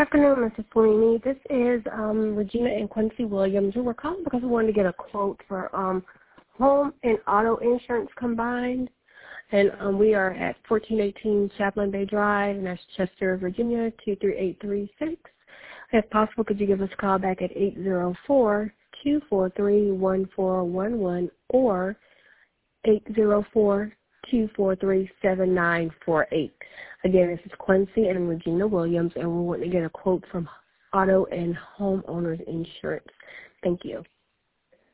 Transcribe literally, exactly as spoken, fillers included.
afternoon, Missus Sweeney. This is um, Regina and Quincy Williams. We were calling because we wanted to get a quote for um, home and auto insurance combined. And um, we are at fourteen eighteen Chaplain Bay Drive, and that's Chester, Virginia, two three eight three six. If possible, could you give us a call back at eight zero four, two four three, one four one one or eight zero four, two four three, seven nine four eight. Again, this is Quincy and Regina Williams, and we want to get a quote from auto and homeowners insurance. Thank you.